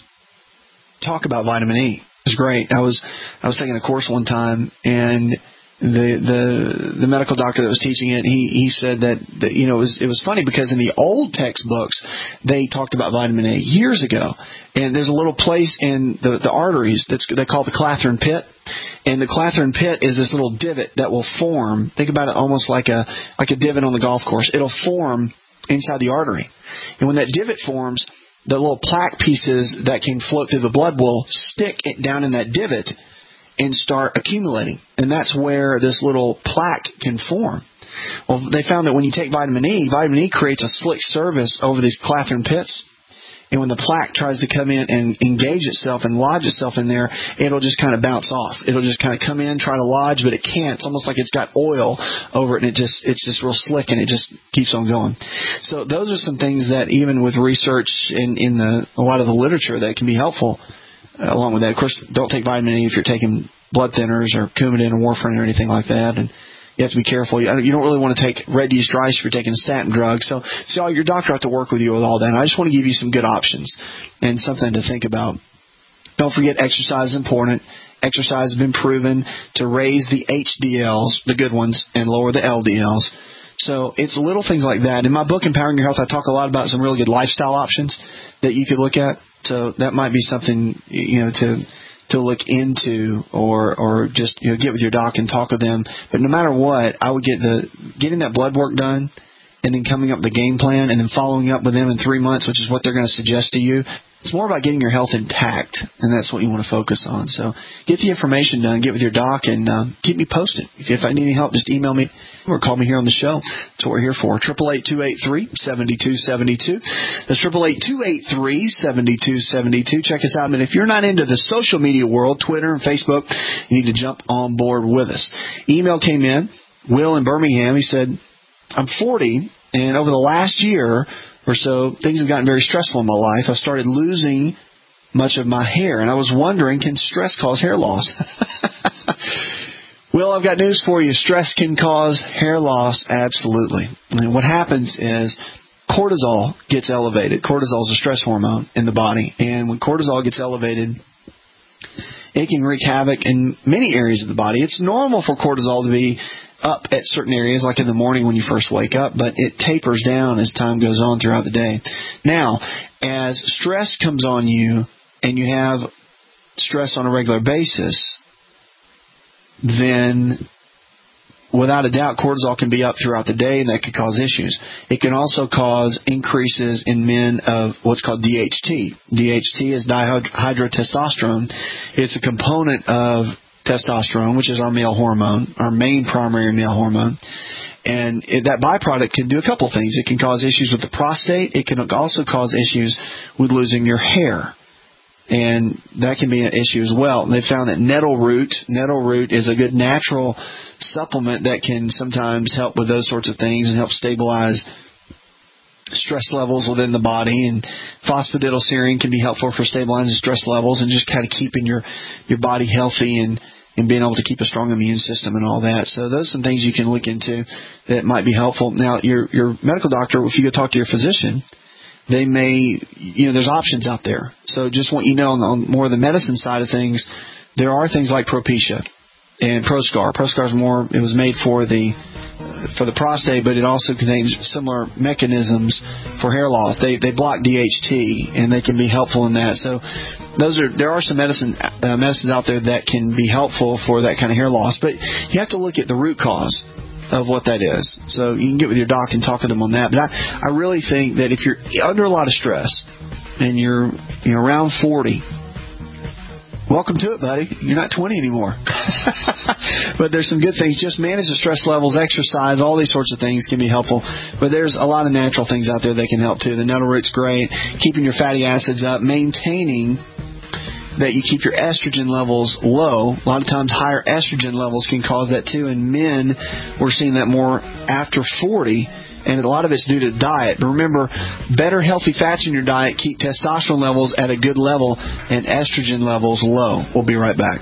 talk about vitamin E. It's great. I was I was taking a course one time, and the the the medical doctor that was teaching it, he he said that, that you know it was it was funny because in the old textbooks they talked about vitamin A years ago, and there's a little place in the the arteries that's they call the Clathrin pit, and the Clathrin pit is this little divot that will form. Think about it almost like a like a divot on the golf course. It'll form inside the artery, and when that divot forms, the little plaque pieces that can float through the blood will stick it down in that divot and start accumulating. And that's where this little plaque can form. Well, they found that when you take vitamin E, vitamin E creates a slick surface over these Clathrin pits. And when the plaque tries to come in and engage itself and lodge itself in there, it'll just kind of bounce off. It'll just kind of come in, try to lodge, but it can't. It's almost like it's got oil over it, and it just it's just real slick, and it just keeps on going. So those are some things that even with research in, in the a lot of the literature that can be helpful uh, along with that. Of course, don't take vitamin E if you're taking blood thinners or Coumadin or warfarin or anything like that. And you have to be careful. You don't really want to take red yeast rice if you're taking a statin drug. So, so your doctor has to work with you with all that. And I just want to give you some good options and something to think about. Don't forget, exercise is important. Exercise has been proven to raise the H D Ls, the good ones, and lower the L D Ls. So it's little things like that. In my book, Empowering Your Health, I talk a lot about some really good lifestyle options that you could look at. So that might be something, you know, to to look into, or or just you know get with your doc and talk with them. But no matter what, I would get the getting that blood work done, and then coming up with the game plan, and then following up with them in three months, which is what they're going to suggest to you. It's more about getting your health intact, and that's what you want to focus on. So get the information done, get with your doc, and uh, keep me posted. If, if I need any help, just email me or call me here on the show. That's what we're here for. eight eight eight, two eight three, seven two seven two. That's eight eight eight, two eight three, seven two seven two. Check us out. And if you're not into the social media world, Twitter and Facebook, you need to jump on board with us. Email came in. Will in Birmingham, he said, I'm forty, and over the last year or so, things have gotten very stressful in my life. I started losing much of my hair, and I was wondering, can stress cause hair loss? Well, I've got news for you. Stress can cause hair loss, absolutely. And what happens is cortisol gets elevated. Cortisol is a stress hormone in the body, and when cortisol gets elevated, it can wreak havoc in many areas of the body. It's normal for cortisol to be up at certain areas, like in the morning when you first wake up, but it tapers down as time goes on throughout the day. Now, as stress comes on you and you have stress on a regular basis, then without a doubt cortisol can be up throughout the day, and that could cause issues. It can also cause increases in men of what's called D H T. D H T is dihydrotestosterone. It's a component of testosterone, which is our male hormone, our main primary male hormone. And it, that byproduct can do a couple things. It can cause issues with the prostate. It can also cause issues with losing your hair. And that can be an issue as well. They found that nettle root, nettle root is a good natural supplement that can sometimes help with those sorts of things and help stabilize stress levels within the body. And phosphatidylserine can be helpful for stabilizing stress levels and just kind of keeping your, your body healthy and and being able to keep a strong immune system and all that. So those are some things you can look into that might be helpful. Now, your your medical doctor, if you go talk to your physician, they may, you know, there's options out there. So just want you to know on, the, on more of the medicine side of things, there are things like Propecia and Proscar. Proscar is more, it was made for the for the prostate, but it also contains similar mechanisms for hair loss. They they block D H T, and they can be helpful in that. So those are there are some medicine uh, medicines out there that can be helpful for that kind of hair loss, but you have to look at the root cause. of what that is. So you can get with your doc and talk to them on that. But I, I really think that if you're under a lot of stress and you're you're around forty, welcome to it, buddy. You're not twenty anymore. But there's some good things. Just manage the stress levels, exercise, all these sorts of things can be helpful. But there's a lot of natural things out there that can help too. The nettle root's great. Keeping your fatty acids up, maintaining that you keep your estrogen levels low. A lot of times higher estrogen levels can cause that too. In men, we're seeing that more after forty. And a lot of it's due to diet. But remember, better healthy fats in your diet keep testosterone levels at a good level and estrogen levels low. We'll be right back.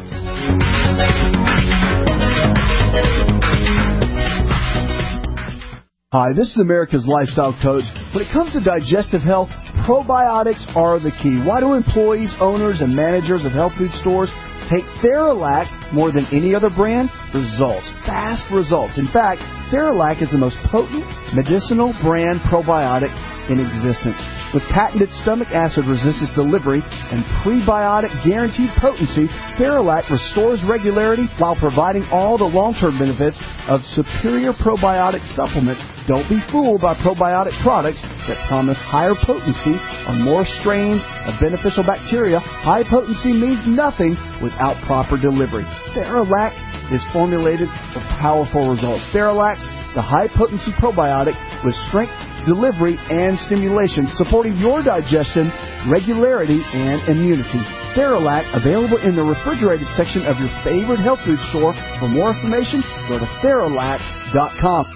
Hi, this is America's Lifestyle Coach. When it comes to digestive health, probiotics are the key. Why do employees, owners, and managers of health food stores take Theralac more than any other brand? Results. Fast results. In fact, Theralac is the most potent medicinal brand probiotic in existence. With patented stomach acid resistance delivery and prebiotic guaranteed potency, Theralac restores regularity while providing all the long-term benefits of superior probiotic supplements. Don't be fooled by probiotic products that promise higher potency or more strains of beneficial bacteria. High potency means nothing without proper delivery. Theralac is formulated for powerful results. Theralac, the high-potency probiotic with strength, delivery, and stimulation, supporting your digestion, regularity, and immunity. Theralac, available in the refrigerated section of your favorite health food store. For more information, go to Theralac dot com.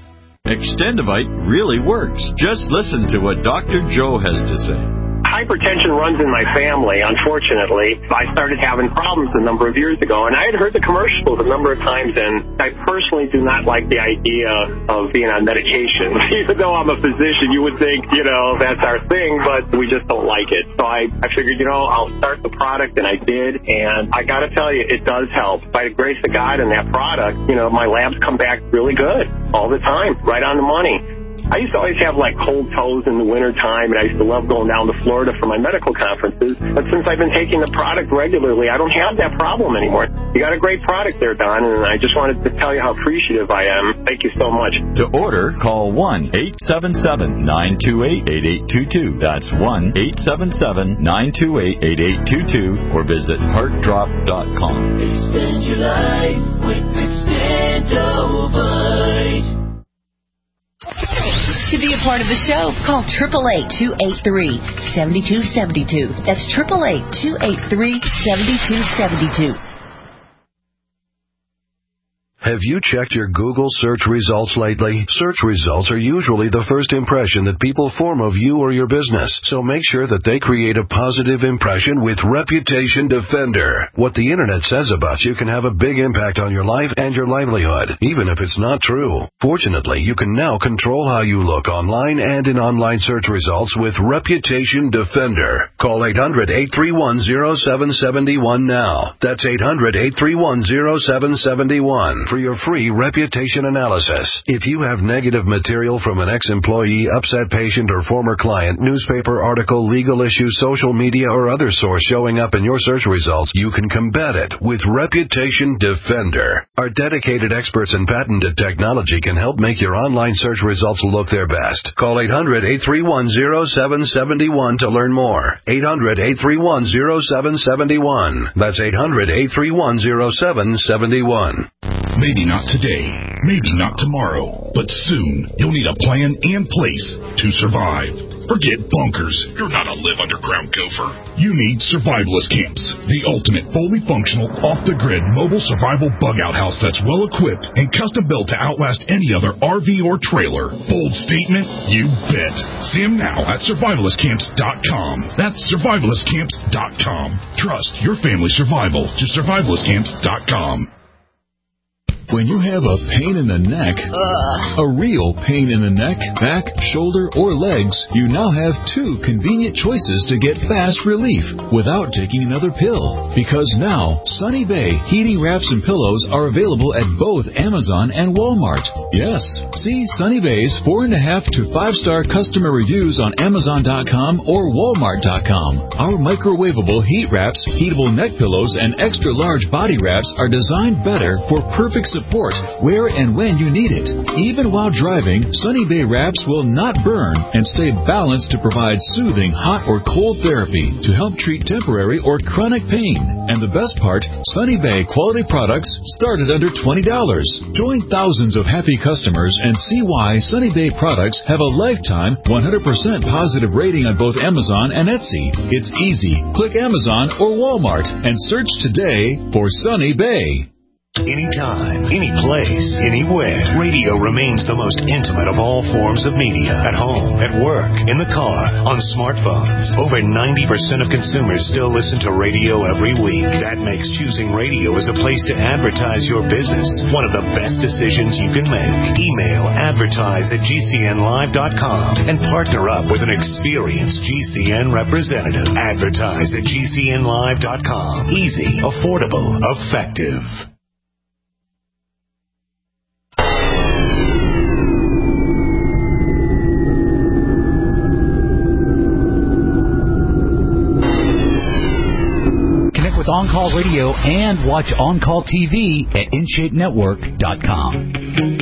Extendivite really works. Just listen to what Doctor Joe has to say. Hypertension runs in my family, unfortunately. I started having problems a number of years ago, and I had heard the commercials a number of times, and I personally do not like the idea of being on medication. Even though I'm a physician, you would think, you know, that's our thing, but we just don't like it. So I, I figured, you know, I'll start the product, and I did, and I got to tell you, it does help. By the grace of God and that product, you know, my labs come back really good all the time, right on the money. I used to always have, like, cold toes in the wintertime, and I used to love going down to Florida for my medical conferences. But since I've been taking the product regularly, I don't have that problem anymore. You got a great product there, Don, and I just wanted to tell you how appreciative I am. Thank you so much. To order, call one eight seven seven, nine two eight, eight eight two two. That's one eight seven seven, nine two eight, eight eight two two, or visit heart drop dot com. Extend your life with Extendovite. To be a part of the show, call eight eight eight, two eight three, seven two seven two. That's eight eight eight, two eight three, seven two seven two. Have you checked your Google search results lately? Search results are usually the first impression that people form of you or your business, so make sure that they create a positive impression with Reputation Defender. What the internet says about you can have a big impact on your life and your livelihood, even if it's not true. Fortunately, you can now control how you look online and in online search results with Reputation Defender. Call eight hundred, eight three one, zero seven seven one now. That's eight hundred, eight three one, zero seven seven one. For your free reputation analysis. If you have negative material from an ex-employee, upset patient, or former client, newspaper article, legal issue, social media, or other source showing up in your search results, you can combat it with Reputation Defender. Our dedicated experts in patented technology can help make your online search results look their best. Call eight hundred, eight three one, zero seven seven one to learn more. eight hundred, eight three one, zero seven seven one. That's eight hundred, eight three one, zero seven seven one. Maybe not today, maybe not tomorrow, but soon you'll need a plan and place to survive. Forget bunkers. You're not a live underground gopher. You need Survivalist Camps, the ultimate fully functional, off-the-grid mobile survival bug-out house that's well-equipped and custom-built to outlast any other R V or trailer. Bold statement? You bet. See them now at survivalist camps dot com. That's survivalist camps dot com. Trust your family's survival to survivalist camps dot com. When you have a pain in the neck, Ugh. a real pain in the neck, back, shoulder, or legs, you now have two convenient choices to get fast relief without taking another pill. Because now, Sunny Bay heating wraps and pillows are available at both Amazon and Walmart. Yes, see Sunny Bay's four and a half to five star customer reviews on Amazon dot com or Walmart dot com. Our microwavable heat wraps, heatable neck pillows, and extra large body wraps are designed better for perfect support support where and when you need it. Even while driving, Sunny Bay wraps will not burn and stay balanced to provide soothing hot or cold therapy to help treat temporary or chronic pain. And the best part, Sunny Bay quality products start at under twenty dollars. Join thousands of happy customers and see why Sunny Bay products have a lifetime one hundred percent positive rating on both Amazon and Etsy. It's easy. Click Amazon or Walmart and search today for Sunny Bay. Anytime, any place, anywhere, radio remains the most intimate of all forms of media. At home, at work, in the car, on smartphones. Over ninety percent of consumers still listen to radio every week. That makes choosing radio as a place to advertise your business one of the best decisions you can make. Email advertise at G C N live dot com and partner up with an experienced G C N representative. Advertise at G C N live dot com. Easy, affordable, effective. On Call Radio and watch On Call T V at in shape network dot com.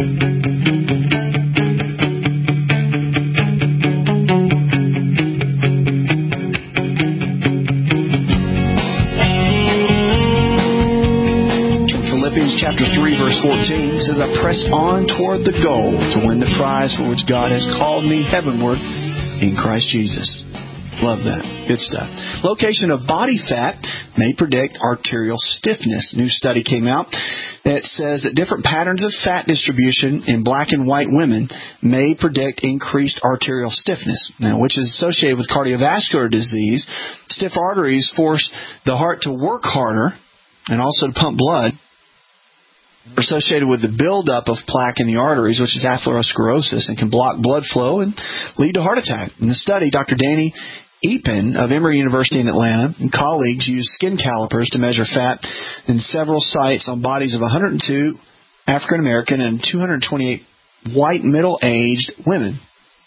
Philippians chapter three, verse fourteen says, I press on toward the goal to win the prize for which God has called me heavenward in Christ Jesus. Love that. Good stuff. Location of body fat may predict arterial stiffness. New study came out that says that different patterns of fat distribution in black and white women may predict increased arterial stiffness, now, which is associated with cardiovascular disease. Stiff arteries force the heart to work harder and also to pump blood. Are associated with the buildup of plaque in the arteries, which is atherosclerosis, and can block blood flow and lead to heart attack. In the study, Doctor Danny Epen of Emory University in Atlanta and colleagues used skin calipers to measure fat in several sites on bodies of one hundred two African American and two hundred twenty-eight white middle-aged women.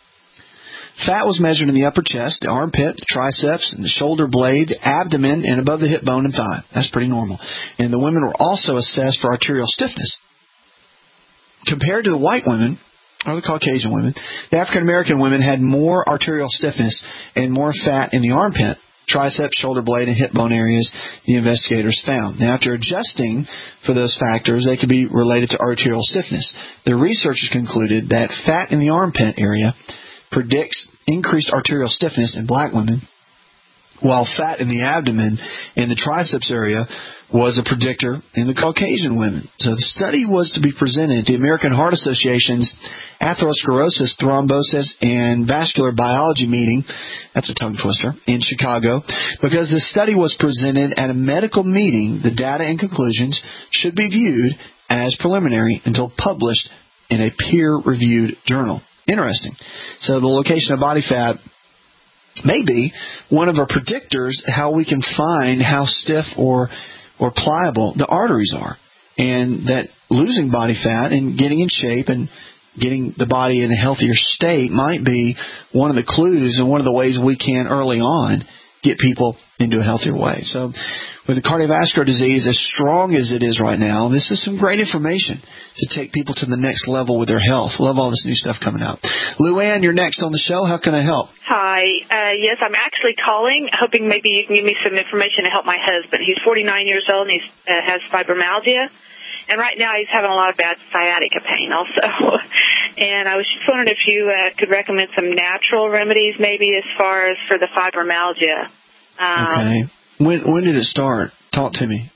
Fat was measured in the upper chest, the armpit, the triceps, and the shoulder blade, the abdomen, and above the hip bone and thigh. That's pretty normal. And the women were also assessed for arterial stiffness. Compared to the white women, or the Caucasian women, the African American women had more arterial stiffness and more fat in the armpit, triceps, shoulder blade, and hip bone areas, the investigators found. Now, after adjusting for those factors, they could be related to arterial stiffness. The researchers concluded that fat in the armpit area predicts increased arterial stiffness in black women, while fat in the abdomen and the triceps area was a predictor in the Caucasian women. So the study was to be presented at the American Heart Association's Atherosclerosis, Thrombosis, and Vascular Biology meeting, that's a tongue twister, in Chicago. Because the study was presented at a medical meeting, the data and conclusions should be viewed as preliminary until published in a peer-reviewed journal. Interesting. So the location of body fat may be one of our predictors how we can find how stiff or or pliable the arteries are. And that losing body fat and getting in shape and getting the body in a healthier state might be one of the clues and one of the ways we can early on get people into a healthier way. So with the cardiovascular disease as strong as it is right now, this is some great information to take people to the next level with their health. Love all this new stuff coming out. Luann, you're next on the show. How can I help? Hi. Uh, yes, I'm actually calling, hoping maybe you can give me some information to help my husband. He's forty-nine years old and he uh, has fibromyalgia. And right now he's having a lot of bad sciatica pain also. And I was just wondering if you uh, could recommend some natural remedies maybe as far as for the fibromyalgia. Um, okay. When when did it start? Talk to me.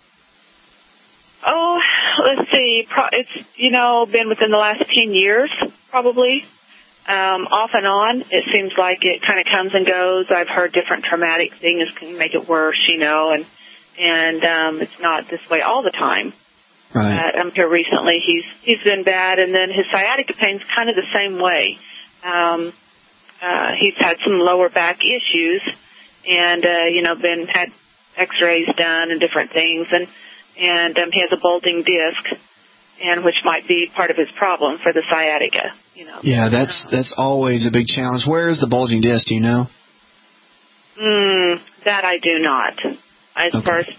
Oh, let's see. Pro- it's, you know, been within the last ten years probably. Um, off and on, it seems like it kind of comes and goes. I've heard different traumatic things can make it worse, you know, and, and um, it's not this way all the time. Right. Uh, um, here recently, he's he's been bad, and then his sciatica pain's kind of the same way. Um, uh, he's had some lower back issues, and uh, you know, been had X-rays done and different things, and and um, he has a bulging disc, and which might be part of his problem for the sciatica. You know. Yeah, that's that's always a big challenge. Where is the bulging disc? Do you know? Mm, that I do not. As okay. far as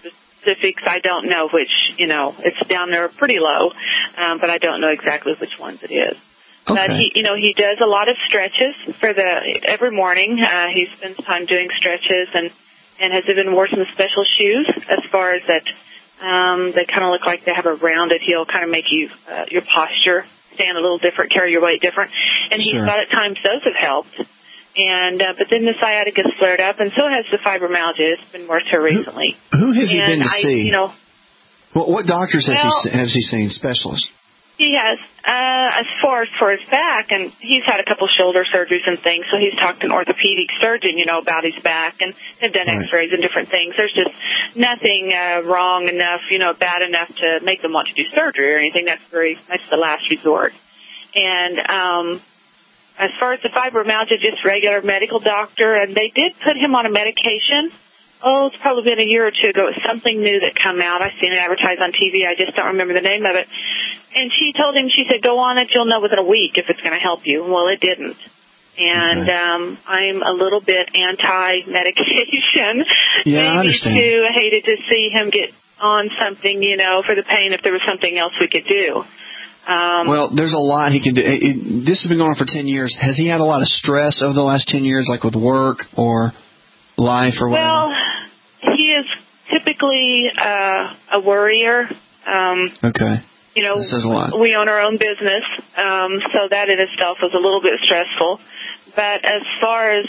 specifics, I don't know which, you know, it's down there pretty low, um, but I don't know exactly which ones it is. Okay. But he, you know, he does a lot of stretches for the every morning. Uh, he spends time doing stretches, and and has even worn some special shoes as far as that. Um, they kind of look like they have a rounded heel, kind of make you uh, your posture stand a little different, carry your weight different. And he Sure. thought at times those have helped. And uh, but then the sciatica flared up, and so has the fibromyalgia. It's been more so recently. Who, who has he and been to I, see? You know, What, what doctors has, well, he, has he seen? Specialists? He has, uh, as far as for his back, and he's had a couple shoulder surgeries and things, so he's talked to an orthopedic surgeon, you know, about his back, and they've done Right. x-rays and different things. There's just nothing uh, wrong enough, you know, bad enough to make them want to do surgery or anything. That's very much the last resort. And um, as far as the fibromyalgia, just regular medical doctor, and they did put him on a medication. Oh, it's probably been a year or two ago. It was something new that come out. I've seen it advertised on T V. I just don't remember the name of it. And she told him, she said, go on it. You'll know within a week if it's going to help you. Well, it didn't. And Okay. um, I'm a little bit anti-medication. Yeah, I Maybe understand. too, I hated to see him get on something, you know, for the pain if there was something else we could do. Um, Well, there's a lot he can do. It, it, this has been going on for ten years. Has he had a lot of stress over the last ten years, like with work or life or whatever? Well, he is typically uh, a worrier. Um, Okay. You know, That says a lot. we own our own business, um, so that in itself was a little bit stressful. But as far as,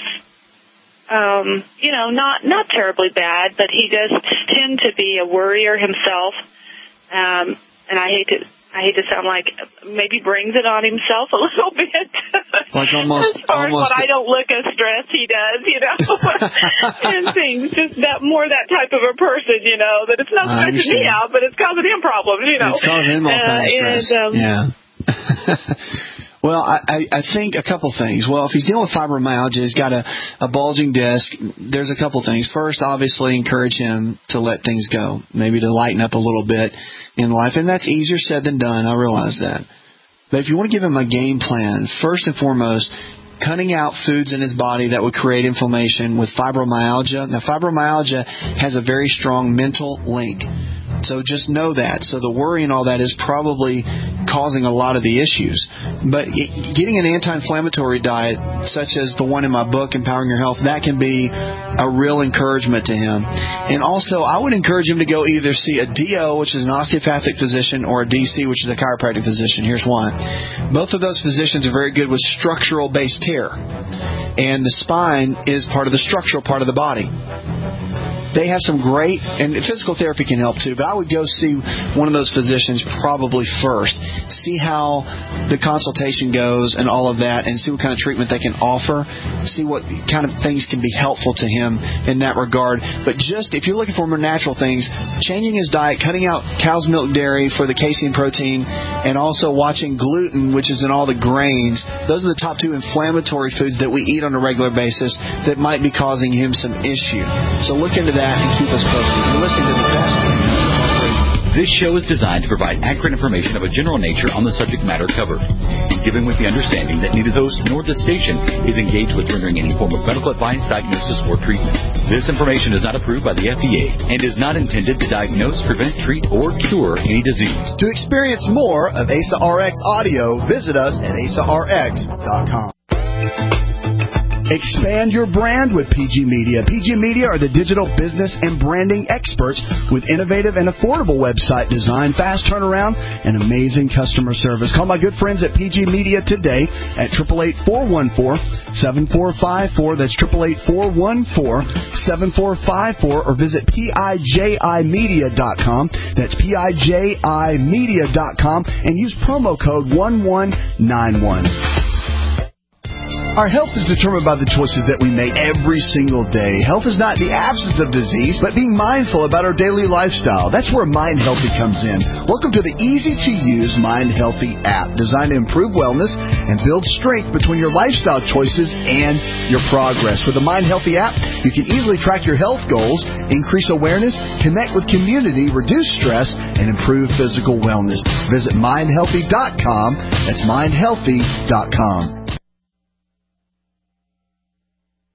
um, you know, not not terribly bad, but he does tend to be a worrier himself. Um, and I hate to I hate to sound like maybe brings it on himself a little bit. Like almost, as far almost. as when I don't look as stressed, he does, you know, and things. Just that more that type of a person, you know, that it's not I stressing me understand. out, but it's causing him problems, you know. It's causing him all Uh, kinds of stress. and, um, yeah. Well, I, I I think a couple things. Well, if he's dealing with fibromyalgia, he's got a, a bulging disc, there's a couple things. First, obviously, encourage him to let things go, maybe to lighten up a little bit in life. And that's easier said than done. I realize that. But if you want to give him a game plan, first and foremost, cutting out foods in his body that would create inflammation with fibromyalgia. Now, fibromyalgia has a very strong mental link. So just know that. So the worry and all that is probably causing a lot of the issues. But getting an anti-inflammatory diet, such as the one in my book, Empowering Your Health, that can be a real encouragement to him. And also, I would encourage him to go either see a D O, which is an osteopathic physician, or a D C, which is a chiropractic physician. Here's why. Both of those physicians are very good with structural-based care. And the spine is part of the structural part of the body. They have some great, and physical therapy can help too, but I would go see one of those physicians probably first. See how the consultation goes and all of that, and see what kind of treatment they can offer. See what kind of things can be helpful to him in that regard. But just, if you're looking for more natural things, changing his diet, cutting out cow's milk dairy for the casein protein, and also watching gluten, which is in all the grains, those are the top two inflammatory foods that we eat on a regular basis that might be causing him some issue. So look into that and keep us posted. You're listening to the best. This show is designed to provide accurate information of a general nature on the subject matter covered, and given with the understanding that neither host nor the station is engaged with rendering any form of medical advice, diagnosis, or treatment. This information is not approved by the F D A and is not intended to diagnose, prevent, treat, or cure any disease. To experience more of A S A R X audio, visit us at A S A R X dot com. Expand your brand with P G Media. P G Media are the digital business and branding experts with innovative and affordable website design, fast turnaround, and amazing customer service. Call my good friends at P G Media today at eight eight eight, four one four, seven four five four. That's eight eight eight, four one four, seven four five four, or visit P I J I media dot com. That's P I J I media dot com and use promo code one one nine one. Our health is determined by the choices that we make every single day. Health is not the absence of disease, but being mindful about our daily lifestyle. That's where Mind Healthy comes in. Welcome to the easy-to-use Mind Healthy app, designed to improve wellness and build strength between your lifestyle choices and your progress. With the Mind Healthy app, you can easily track your health goals, increase awareness, connect with community, reduce stress, and improve physical wellness. Visit mind healthy dot com. That's mind healthy dot com.